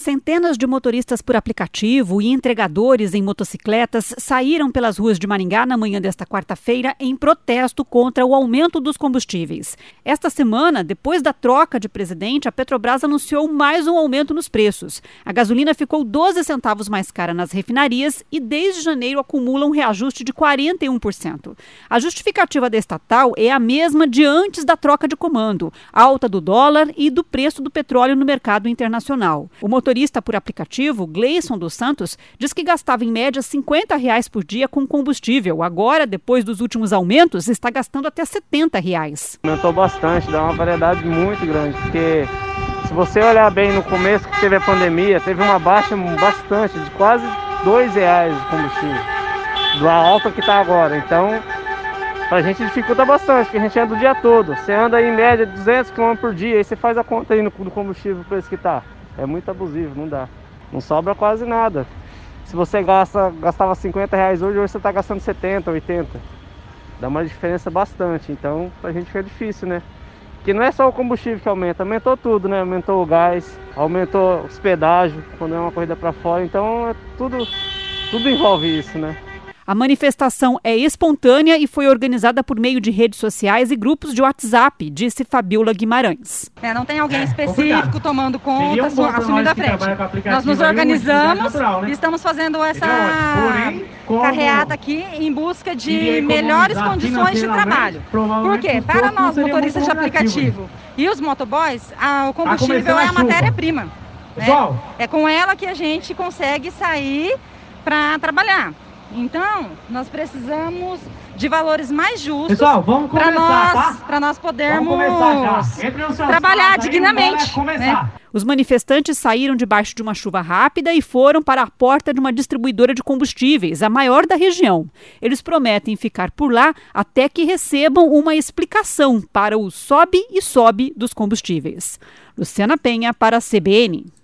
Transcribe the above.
Centenas de motoristas por aplicativo e entregadores em motocicletas saíram pelas ruas de Maringá na manhã desta quarta-feira em protesto contra o aumento dos combustíveis. Esta semana, depois da troca de presidente, a Petrobras anunciou mais um aumento nos preços. A gasolina ficou 12 centavos mais cara nas refinarias e desde janeiro acumula um reajuste de 41%. A justificativa da estatal é a mesma de antes da troca de comando, alta do dólar e do preço do petróleo no mercado internacional. O motorista por aplicativo, Gleison dos Santos, diz que gastava em média R$50 por dia com combustível. Agora, depois dos últimos aumentos, está gastando até R$70. Aumentou bastante, dá uma variedade muito grande, porque se você olhar bem no começo que teve a pandemia, teve uma baixa bastante, de quase R$2 de combustível, da alta que está agora. Então, pra gente dificulta bastante, porque a gente anda o dia todo. Você anda aí em média 200 km por dia, aí você faz a conta aí no combustível, o preço que tá. É muito abusivo, não dá. Não sobra quase nada. Se você gastava R$50 hoje você está gastando 70, 80. Dá uma diferença bastante. Então, pra gente fica difícil, né? Porque não é só o combustível que aumenta, aumentou tudo, né? Aumentou o gás, aumentou os pedágios quando é uma corrida para fora. Então, tudo envolve isso, né? A manifestação é espontânea e foi organizada por meio de redes sociais e grupos de WhatsApp, disse Fabiola Guimarães. Não tem alguém específico tomando conta, assumindo a frente. Nós nos organizamos e estamos fazendo essa carreata aqui em busca de melhores condições de trabalho. Por quê? Para nós, motoristas de aplicativo e os motoboys, o combustível é a matéria-prima. É com ela que a gente consegue sair para trabalhar. Então, nós precisamos de valores mais justos para nós podermos trabalhar dignamente. Né? Os manifestantes saíram debaixo de uma chuva rápida e foram para a porta de uma distribuidora de combustíveis, a maior da região. Eles prometem ficar por lá até que recebam uma explicação para o sobe e sobe dos combustíveis. Luciana Penha para a CBN.